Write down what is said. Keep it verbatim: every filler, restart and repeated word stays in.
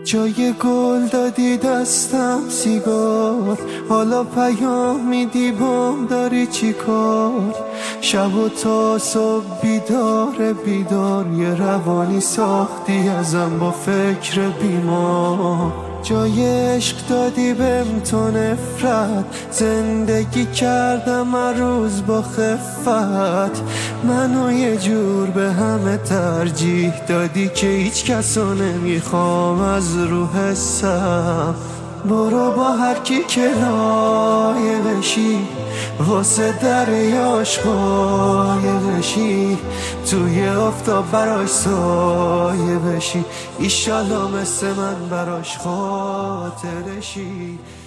جای گل دادی دستم سیگار، حالا پیام میدی بام داری چی کار؟ شب و تا صبح بیدار بیدار، یه روانی ساختی ازم با فکر بیمار. جای عشق دادی بهم تو نفرت، زندگی کردم هر روز با خفت. منو یه جور به همه ترجیح دادی که هیچ کسو نمیخوام از رو حسم. برو با هر کی که لایقشی، واسه دریاش قایقشی، توی آفتاب براش سایه بشی، ایشالا مثل من براش خاطرشی.